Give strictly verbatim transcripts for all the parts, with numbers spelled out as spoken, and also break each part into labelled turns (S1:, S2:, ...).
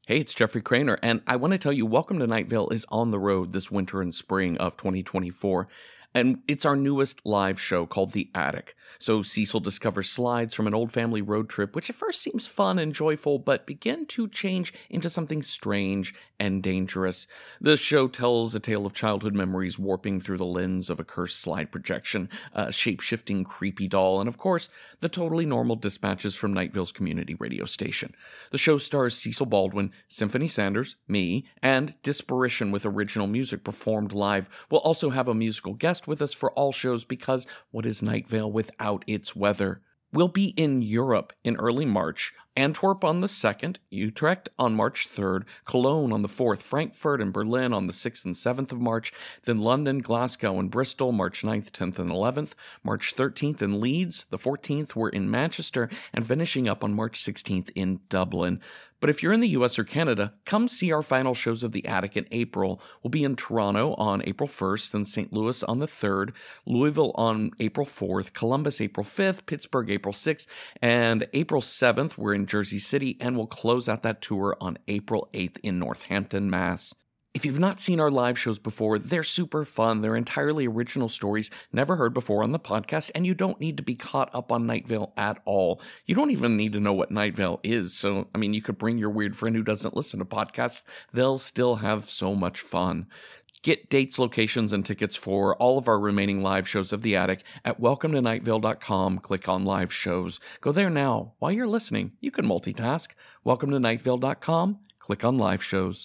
S1: Hey, it's Jeffrey Craner, and I want to tell you, Welcome to Night Vale is on the road this winter and spring of twenty twenty-four, and it's our newest live show called The Attic. So Cecil discovers slides from an old family road trip, which at first seems fun and joyful, but begin to change into something strange and dangerous. The show tells a tale of childhood memories warping through the lens of a cursed slide projection, a shape-shifting creepy doll, and of course, the totally normal dispatches from Night Vale's community radio station. The show stars Cecil Baldwin, Symphony Sanders, me, and Disparition with original music performed live. We'll also have a musical guest with us for all shows because what is Night Vale without its weather? We'll be in Europe in early March, Antwerp on the second, Utrecht on March third, Cologne on the fourth, Frankfurt and Berlin on the sixth and seventh of March, then London, Glasgow, and Bristol March ninth, tenth, and eleventh, March thirteenth in Leeds, the fourteenth we're in Manchester, and finishing up on March sixteenth in Dublin. But if you're in the U S or Canada, come see our final shows of The Attic in April. We'll be in Toronto on April first, then Saint Louis on the third, Louisville on April fourth, Columbus April fifth, Pittsburgh April sixth, and April seventh we're in Jersey City, and we'll close out that tour on April eighth in Northampton, Mass. If you've not seen our live shows before, they're super fun. They're entirely original stories never heard before on the podcast, and you don't need to be caught up on Night Vale at all. You don't even need to know what Night Vale is. So, I mean, you could bring your weird friend who doesn't listen to podcasts. They'll still have so much fun. Get dates, locations, and tickets for all of our remaining live shows of The Attic at welcome to night vale dot com. Click on live shows. Go there now. While you're listening, you can multitask. welcome to night vale dot com. Click on live shows.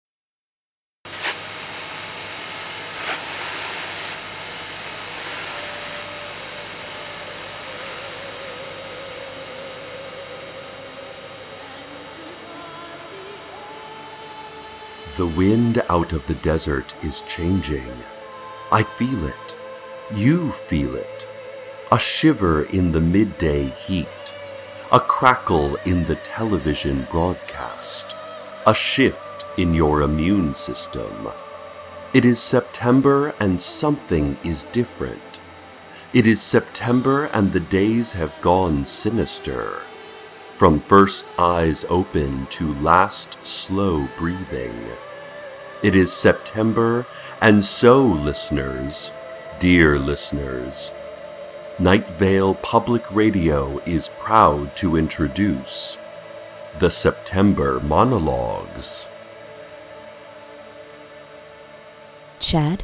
S2: The wind out of the desert is changing. I feel it. You feel it. A shiver in the midday heat. A crackle in the television broadcast. A shift in your immune system. It is September and something is different. It is September and the days have gone sinister. From first eyes open to last slow breathing. It is September, and so, listeners, dear listeners, Night Vale Public Radio is proud to introduce the September Monologues.
S3: Chad?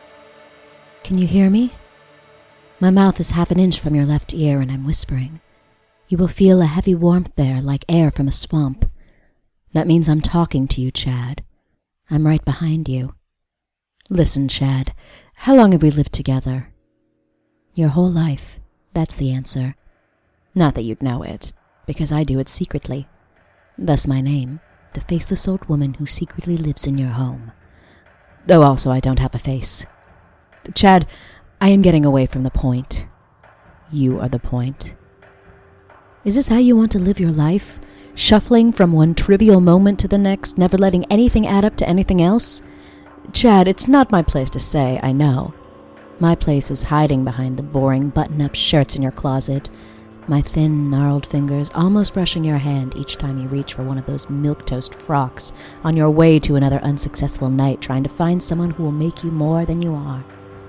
S3: Can you hear me? My mouth is half an inch from your left ear, and I'm whispering. You will feel a heavy warmth there, like air from a swamp. That means I'm talking to you, Chad. I'm right behind you. Listen, Chad, how long have we lived together? Your whole life. That's the answer. Not that you'd know it, because I do it secretly. Thus my name, the faceless old woman who secretly lives in your home. Though also I don't have a face. Chad, I am getting away from the point. You are the point. Is this how you want to live your life? Shuffling from one trivial moment to the next, never letting anything add up to anything else? Chad, it's not my place to say, I know. My place is hiding behind the boring button-up shirts in your closet, my thin, gnarled fingers almost brushing your hand each time you reach for one of those milquetoast frocks on your way to another unsuccessful night trying to find someone who will make you more than you are.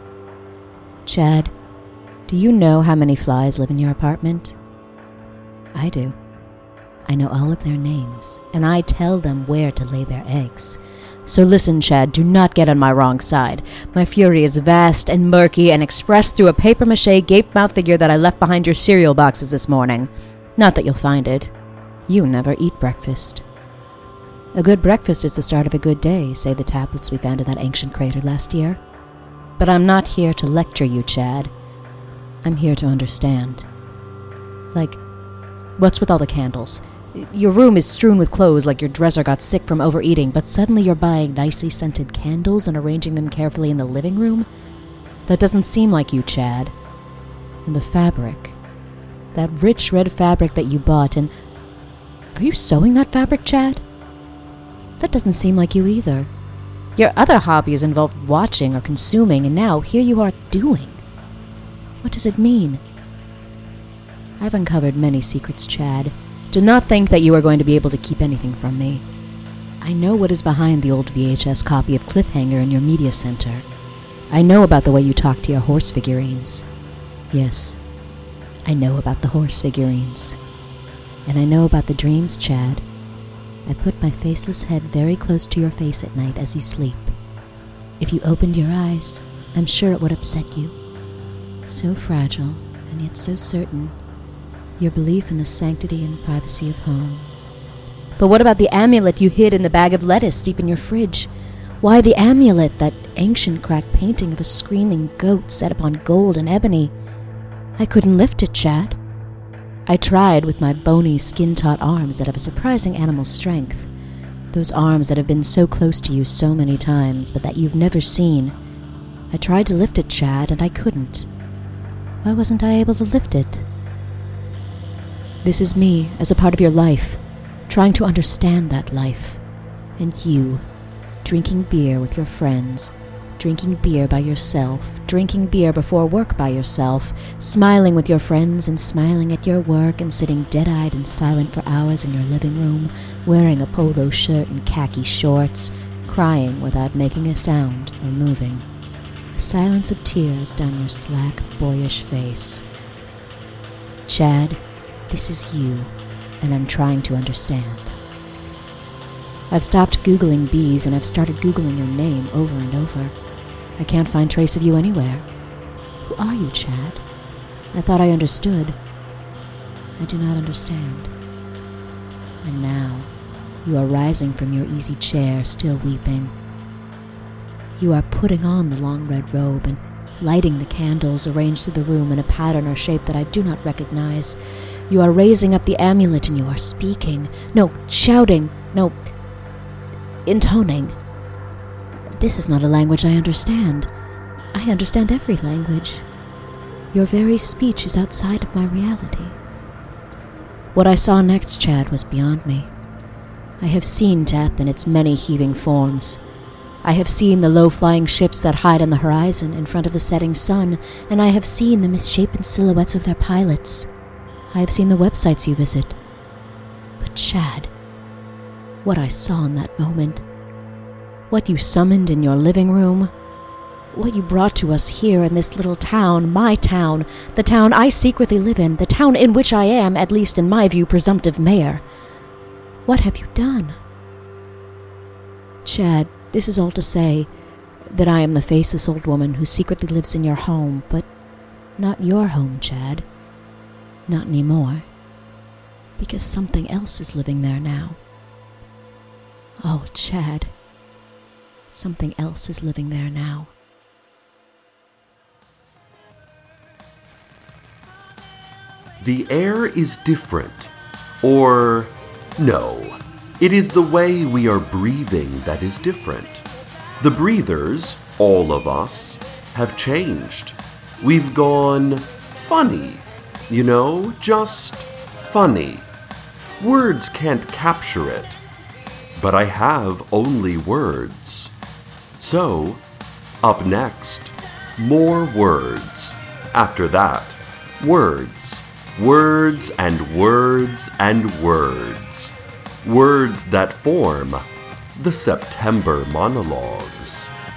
S3: Chad, do you know how many flies live in your apartment? I do. I know all of their names, and I tell them where to lay their eggs. So listen, Chad, do not get on my wrong side. My fury is vast and murky and expressed through a papier-mâché gape-mouth figure that I left behind your cereal boxes this morning. Not that you'll find it. You never eat breakfast. A good breakfast is the start of a good day, say the tablets we found in that ancient crater last year. But I'm not here to lecture you, Chad. I'm here to understand. Like, what's with all the candles? Your room is strewn with clothes like your dresser got sick from overeating, but suddenly you're buying nicely scented candles and arranging them carefully in the living room? That doesn't seem like you, Chad. And the fabric. That rich red fabric that you bought, and... Are you sewing that fabric, Chad? That doesn't seem like you either. Your other hobbies involved watching or consuming, and now here you are doing. What does it mean? I've uncovered many secrets, Chad. Do not think that you are going to be able to keep anything from me. I know what is behind the old V H S copy of Cliffhanger in your media center. I know about the way you talk to your horse figurines. Yes, I know about the horse figurines. And I know about the dreams, Chad. I put my faceless head very close to your face at night as you sleep. If you opened your eyes, I'm sure it would upset you. So fragile, and yet so certain. Your belief in the sanctity and privacy of home. But what about the amulet you hid in the bag of lettuce deep in your fridge? Why the amulet, that ancient cracked painting of a screaming goat set upon gold and ebony? I couldn't lift it, Chad. I tried with my bony, skin-taut arms that have a surprising animal strength. Those arms that have been so close to you so many times, but that you've never seen. I tried to lift it, Chad, and I couldn't. Why wasn't I able to lift it? This is me, as a part of your life, trying to understand that life. And you, drinking beer with your friends, drinking beer by yourself, drinking beer before work by yourself, smiling with your friends and smiling at your work and sitting dead-eyed and silent for hours in your living room, wearing a polo shirt and khaki shorts, crying without making a sound or moving. A silence of tears down your slack, boyish face. Chad, this is you, and I'm trying to understand. I've stopped Googling bees and I've started Googling your name over and over. I can't find trace of you anywhere. Who are you, Chad? I thought I understood. I do not understand. And now, you are rising from your easy chair, still weeping. You are putting on the long red robe and lighting the candles arranged through the room in a pattern or shape that I do not recognize. You are raising up the amulet and you are speaking. No, shouting. No, intoning. This is not a language I understand. I understand every language. Your very speech is outside of my reality. What I saw next, Chad, was beyond me. I have seen death in its many heaving forms. I have seen the low-flying ships that hide on the horizon in front of the setting sun, and I have seen the misshapen silhouettes of their pilots. I have seen the websites you visit. But Chad, what I saw in that moment, what you summoned in your living room, what you brought to us here in this little town, my town, the town I secretly live in, the town in which I am, at least in my view, presumptive mayor. What have you done? Chad, this is all to say that I am the faceless old woman who secretly lives in your home, but not your home, Chad. Not anymore. Because something else is living there now. Oh, Chad. Something else is living there now.
S2: The air is different. Or, no. It is the way we are breathing that is different. The breathers, all of us, have changed. We've gone funny. You know, just funny. Words can't capture it. But I have only words. So, up next, more words. After that, words. Words and words and words. Words that form the September monologues.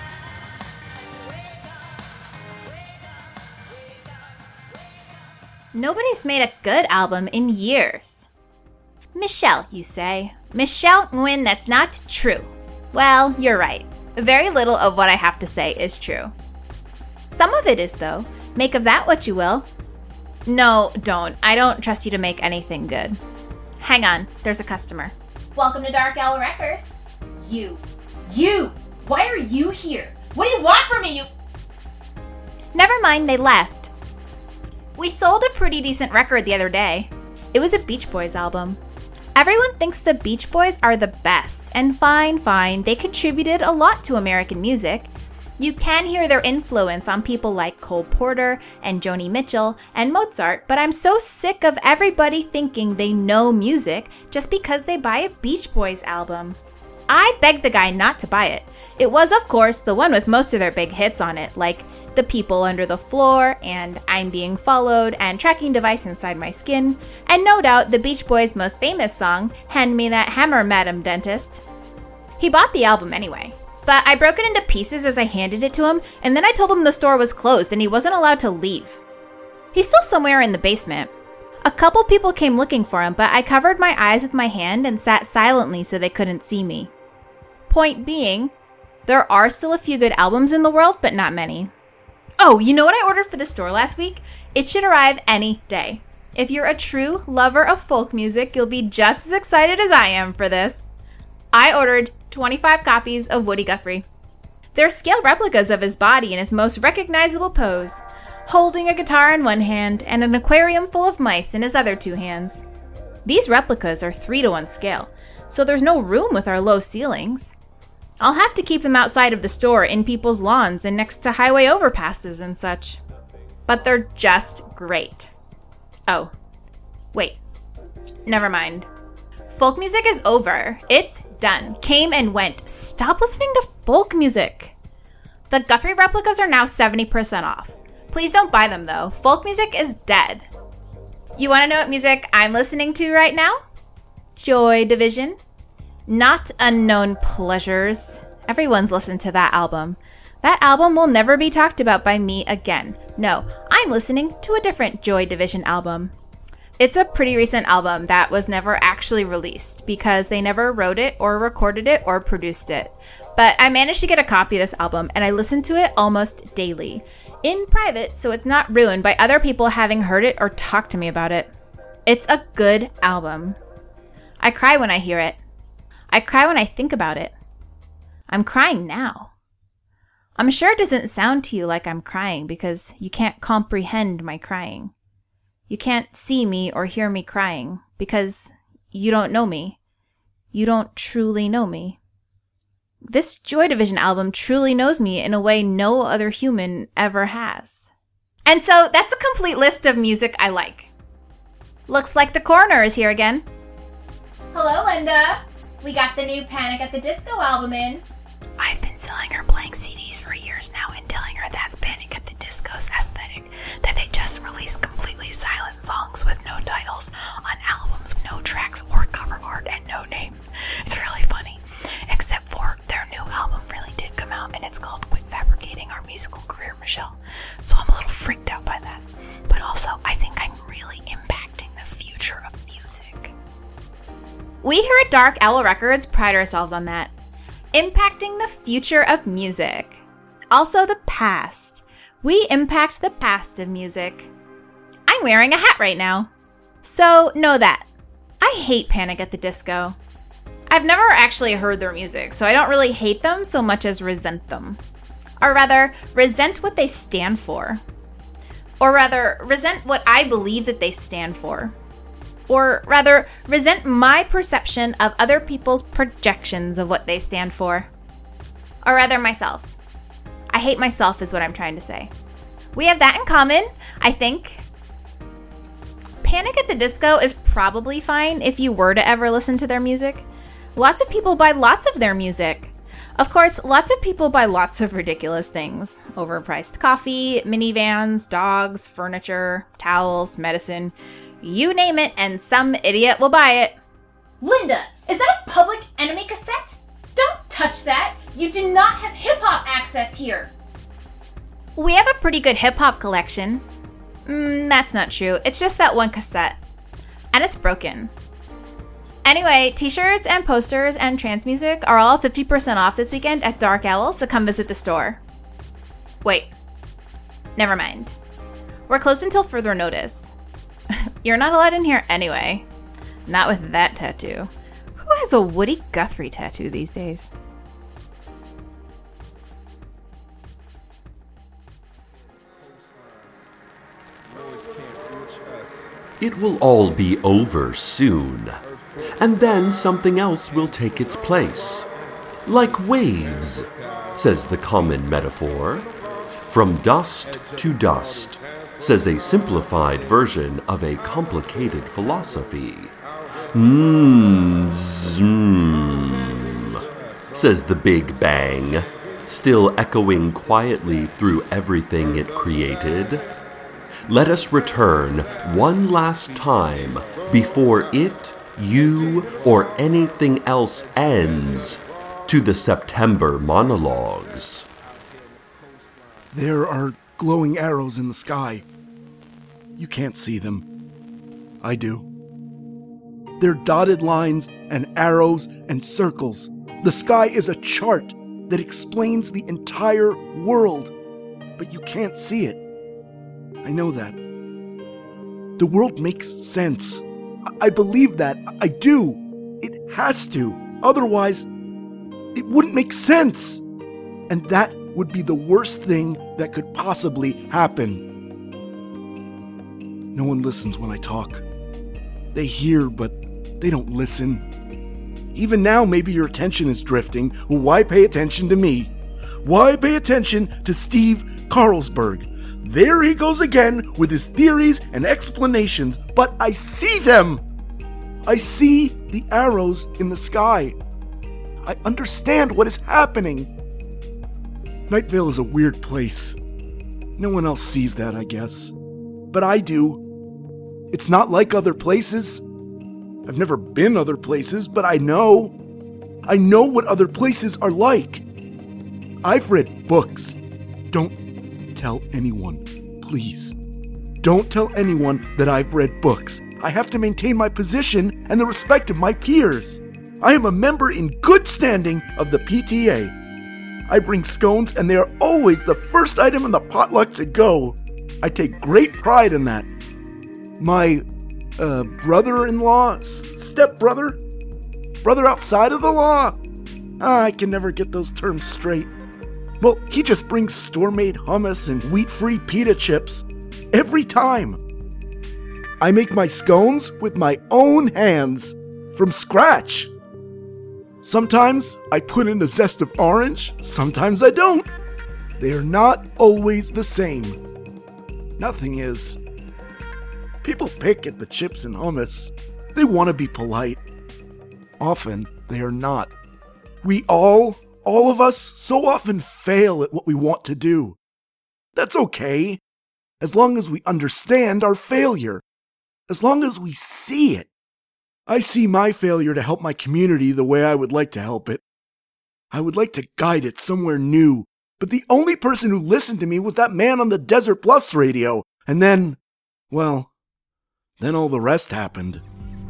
S4: Nobody's made a good album in years. Michelle, you say. Michelle Nguyen, that's not true. Well, you're right. Very little of what I have to say is true. Some of it is, though. Make of that what you will. No, don't. I don't trust you to make anything good. Hang on, there's a customer. Welcome to Dark Owl Records. You. You! Why are you here? What do you want from me, you... Never mind, they left. We sold a pretty decent record the other day. It was a Beach Boys album. Everyone thinks the Beach Boys are the best, and fine, fine, they contributed a lot to American music. You can hear their influence on people like Cole Porter and Joni Mitchell and Mozart, but I'm so sick of everybody thinking they know music just because they buy a Beach Boys album. I begged the guy not to buy it. It was, of course, the one with most of their big hits on it, like The People Under the Floor and I'm Being Followed and Tracking Device Inside My Skin, and no doubt the Beach Boys' most famous song, Hand Me That Hammer, Madam Dentist. He bought the album anyway, but I broke it into pieces as I handed it to him, and then I told him the store was closed and he wasn't allowed to leave. He's still somewhere in the basement. A couple people came looking for him, but I covered my eyes with my hand and sat silently so they couldn't see me. Point being, there are still a few good albums in the world, but not many. Oh, you know what I ordered for the store last week? It should arrive any day. If you're a true lover of folk music, you'll be just as excited as I am for this. I ordered twenty-five copies of Woody Guthrie. They're scale replicas of his body in his most recognizable pose, holding a guitar in one hand and an aquarium full of mice in his other two hands. These replicas are three to one scale, so there's no room with our low ceilings. I'll have to keep them outside of the store in people's lawns and next to highway overpasses and such. But they're just great. Oh, wait. Never mind. Folk music is over. It's done. Came and went. Stop listening to folk music. The Guthrie replicas are now seventy percent off. Please don't buy them though. Folk music is dead. You want to know what music I'm listening to right now? Joy Division. Not Unknown Pleasures. Everyone's listened to that album. That album will never be talked about by me again. No, I'm listening to a different Joy Division album. It's a pretty recent album that was never actually released because they never wrote it or recorded it or produced it. But I managed to get a copy of this album and I listen to it almost daily. In private, so it's not ruined by other people having heard it or talked to me about it. It's a good album. I cry when I hear it. I cry when I think about it. I'm crying now. I'm sure it doesn't sound to you like I'm crying because you can't comprehend my crying. You can't see me or hear me crying because you don't know me. You don't truly know me. This Joy Division album truly knows me in a way no other human ever has. And so that's a complete list of music I like. Looks like the coroner is here again. Hello, Linda. We got the new Panic at the Disco album in. I've been selling her blank C Ds for years now and telling her that's Panic at the Disco's aesthetic, that they just release completely silent songs with no titles on albums with no tracks or cover art and no name. It's really funny. Except for their new album really did come out and it's called Quit Fabricating Our Musical Career, Michelle. So I'm a little freaked out by that. But also, I think I'm really impacting the future of music. We here at Dark Owl Records pride ourselves on that. Impacting the future of music. Also the past. We impact the past of music. I'm wearing a hat right now. So know that. I hate Panic at the Disco. I've never actually heard their music, so I don't really hate them so much as resent them. Or rather, resent what they stand for. Or rather, resent what I believe that they stand for. Or rather, resent my perception of other people's projections of what they stand for. Or rather, myself. I hate myself is what I'm trying to say. We have that in common, I think. Panic at the Disco is probably fine if you were to ever listen to their music. Lots of people buy lots of their music. Of course, lots of people buy lots of ridiculous things. Overpriced coffee, minivans, dogs, furniture, towels, medicine. You name it, and some idiot will buy it. Linda, is that a Public Enemy cassette? Don't touch that. You do not have hip-hop access here. We have a pretty good hip-hop collection. Mm, that's not true. It's just that one cassette. And it's broken. Anyway, t-shirts and posters and trance music are all fifty percent off this weekend at Dark Owl, so come visit the store. Wait. Never mind. We're closed until further notice. You're not allowed in here anyway. Not with that tattoo. Who has a Woody Guthrie tattoo these days?
S2: It will all be over soon, and then something else will take its place. Like waves, says the common metaphor. From dust to dust, says a simplified version of a complicated philosophy. Mmm, zoom, says the Big Bang, still echoing quietly through everything it created. Let us return one last time before it, you, or anything else ends to the September monologues.
S5: There are glowing arrows in the sky. You can't see them. I do. They're dotted lines and arrows and circles. The sky is a chart that explains the entire world, but you can't see it. I know that. The world makes sense. I believe that. I do. It has to. Otherwise, it wouldn't make sense. And that would be the worst thing that could possibly happen. No one listens when I talk. They hear, but they don't listen. Even now, maybe your attention is drifting. Well, why pay attention to me? Why pay attention to Steve Carlsberg? There he goes again with his theories and explanations, but I see them. I see the arrows in the sky. I understand what is happening. Night Vale is a weird place. No one else sees that, I guess. But I do. It's not like other places. I've never been other places, but I know. I know what other places are like. I've read books. Don't tell anyone, please. Don't tell anyone that I've read books. I have to maintain my position and the respect of my peers. I am a member in good standing of the P T A. I bring scones and they are always the first item in the potluck to go. I take great pride in that. My uh, brother-in-law, s- step-brother, brother outside of the law. Ah, I can never get those terms straight. Well, he just brings store-made hummus and wheat-free pita chips every time. I make my scones with my own hands, from scratch. Sometimes I put in a zest of orange, sometimes I don't. They are not always the same. Nothing is. People pick at the chips and hummus. They want to be polite. Often, they are not. We all, all of us, so often fail at what we want to do. That's okay, as long as we understand our failure. As long as we see it. I see my failure to help my community the way I would like to help it. I would like to guide it somewhere new, but the only person who listened to me was that man on the Desert Bluffs radio, and then, well, then all the rest happened.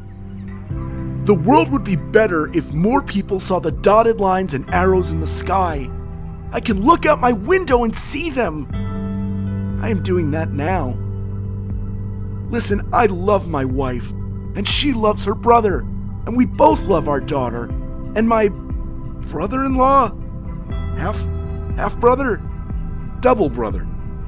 S5: The world would be better if more people saw the dotted lines and arrows in the sky. I can look out my window and see them. I am doing that now. Listen, I love my wife, and she loves her brother, and we both love our daughter, and my brother-in-law, half, half-brother, double brother.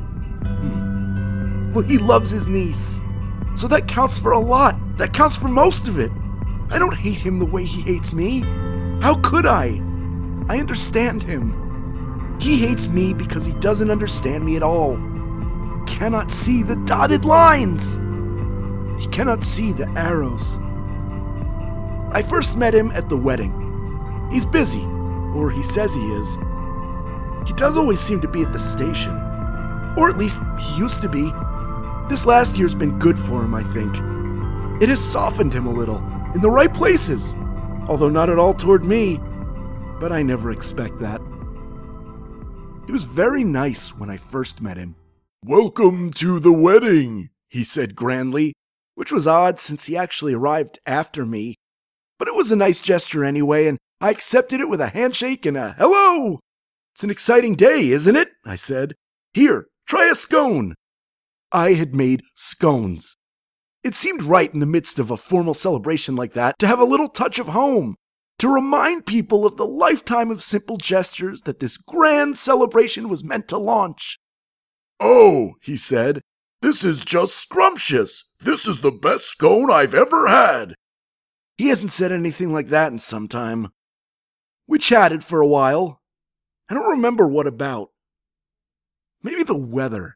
S5: Hmm. Well, he loves his niece, so that counts for a lot. That counts for most of it. I don't hate him the way he hates me. How could I? I understand him. He hates me because he doesn't understand me at all. Cannot see the dotted lines. He cannot see the arrows. I first met him at the wedding. He's busy, or he says he is. He does always seem to be at the station. Or at least he used to be. This last year's been good for him, I think. It has softened him a little, in the right places, although not at all toward me. But I never expect that. He was very nice when I first met him. "Welcome to the wedding," he said grandly, which was odd since he actually arrived after me. But it was a nice gesture anyway, and I accepted it with a handshake and a hello. "It's an exciting day, isn't it?" I said. "Here, try a scone." I had made scones. It seemed right in the midst of a formal celebration like that to have a little touch of home, to remind people of the lifetime of simple gestures that this grand celebration was meant to launch. "Oh," he said, "this is just scrumptious. This is the best scone I've ever had." He hasn't said anything like that in some time. We chatted for a while. I don't remember what about. Maybe the weather.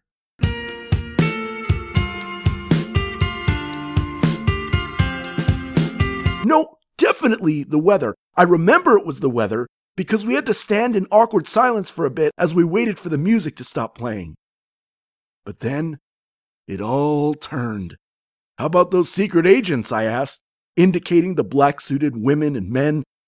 S5: No, definitely the weather. I remember it was the weather because we had to stand in awkward silence for a bit as we waited for the music to stop playing. But then, it all turned. "How about those secret agents?" I asked, indicating the black-suited women and men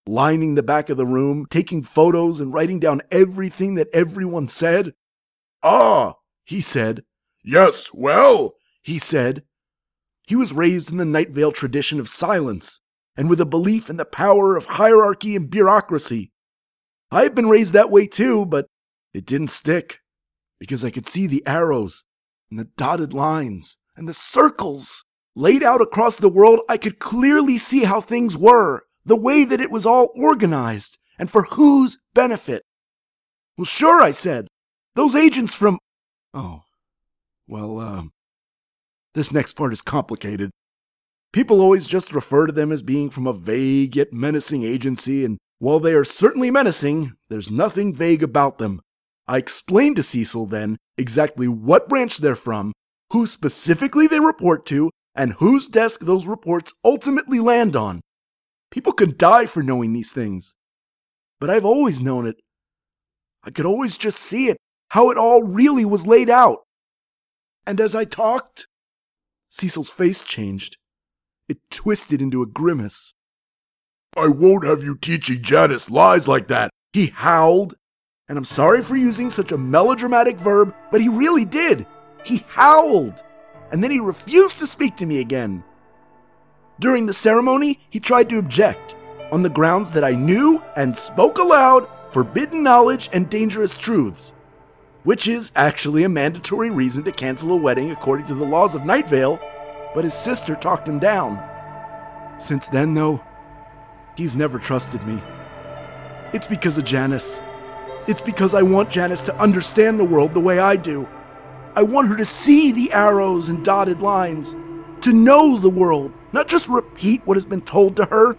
S5: lining the back of the room, taking photos and writing down everything that everyone said. "Ah," he said. "Yes, well," he said. He was raised in the Night Vale tradition of silence, and with a belief in the power of hierarchy and bureaucracy. I had been raised that way too, but it didn't stick, because I could see the arrows, and the dotted lines, and the circles. Laid out across the world, I could clearly see how things were, the way that it was all organized, and for whose benefit. "Well, sure," I said. "Those agents from..." Oh, well, um, this next part is complicated. People always just refer to them as being from a vague yet menacing agency, and while they are certainly menacing, there's nothing vague about them. I explained to Cecil then exactly what branch they're from, who specifically they report to, and whose desk those reports ultimately land on. People could die for knowing these things. But I've always known it. I could always just see it, how it all really was laid out. And as I talked, Cecil's face changed. It twisted into a grimace. "I won't have you teaching Janice lies like that," he howled. And I'm sorry for using such a melodramatic verb, but he really did. He howled. And then he refused to speak to me again. During the ceremony, he tried to object, on the grounds that I knew and spoke aloud forbidden knowledge and dangerous truths, which is actually a mandatory reason to cancel a wedding according to the laws of Night Vale, but his sister talked him down. Since then, though, he's never trusted me. It's because of Janice. It's because I want Janice to understand the world the way I do. I want her to see the arrows and dotted lines, to know the world, not just repeat what has been told to her.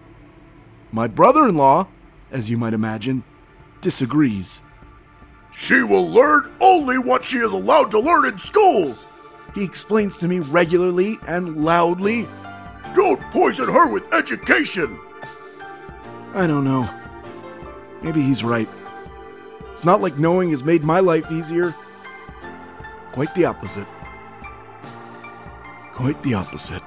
S5: My brother-in-law, as you might imagine, disagrees. "She will learn only what she is allowed to learn in schools," he explains to me regularly and loudly. "Don't poison her with education." I don't know. Maybe he's right. It's not like knowing has made my life easier. Quite the opposite. Quite the opposite.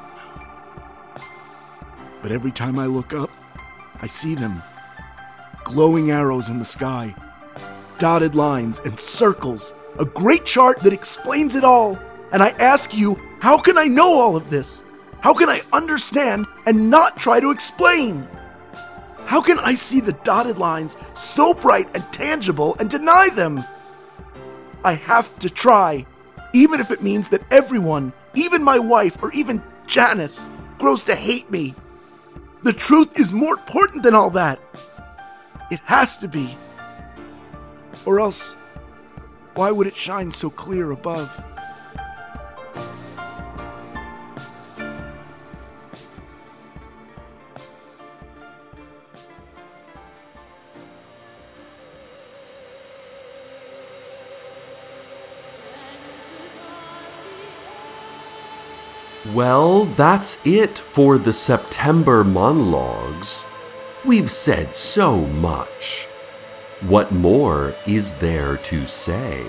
S5: But every time I look up, I see them. Glowing arrows in the sky. Dotted lines and circles. A great chart that explains it all. And I ask you, how can I know all of this? How can I understand and not try to explain? How can I see the dotted lines so bright and tangible and deny them? I have to try, even if it means that everyone, even my wife or even Janice, grows to hate me. The truth is more important than all that. It has to be. Or else, why would it shine so clear above?
S2: Well, that's it for the September monologues. We've said so much. What more is there to say?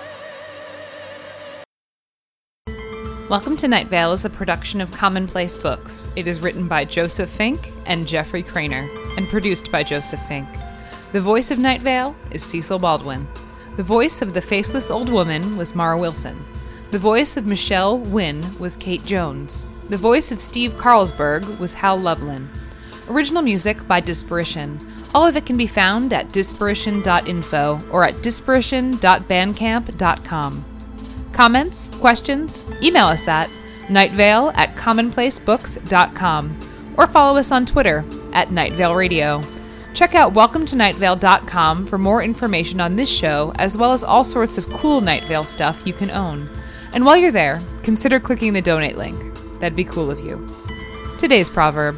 S6: Welcome to Night Vale is a production of Commonplace Books. It is written by Joseph Fink and Jeffrey Craner, and produced by Joseph Fink. The voice of Night Vale is Cecil Baldwin. The voice of the faceless old woman was Mara Wilson. The voice of Michelle Wynn was Kate Jones. The voice of Steve Carlsberg was Hal Loveland. Original music by Disparition. All of it can be found at disparition dot info or at disparition dot bandcamp dot com. Comments? Questions? Email us at nightvale at commonplacebooks dot com or follow us on Twitter at Night Vale Radio. Check out welcome to night vale dot com for more information on this show, as well as all sorts of cool Night Vale stuff you can own. And while you're there, consider clicking the donate link. That'd be cool of you. Today's proverb.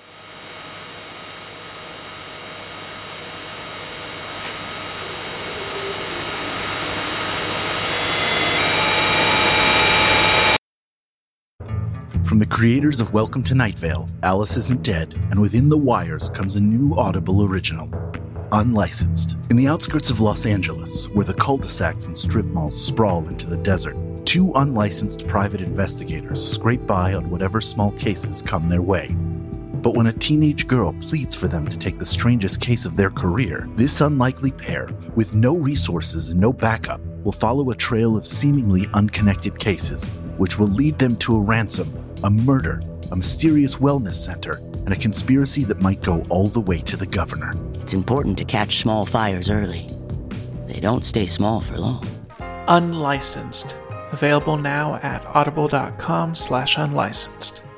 S7: From the creators of Welcome to Night Vale, Alice Isn't Dead, and Within the Wires comes a new Audible original, Unlicensed. In the outskirts of Los Angeles, where the cul-de-sacs and strip malls sprawl into the desert, two unlicensed private investigators scrape by on whatever small cases come their way. But when a teenage girl pleads for them to take the strangest case of their career, this unlikely pair, with no resources and no backup, will follow a trail of seemingly unconnected cases, which will lead them to a ransom, a murder, a mysterious wellness center, and a conspiracy that might go all the way to the governor.
S8: It's important to catch small fires early. They don't stay small for long.
S9: Unlicensed. Available now at audible.com slash unlicensed.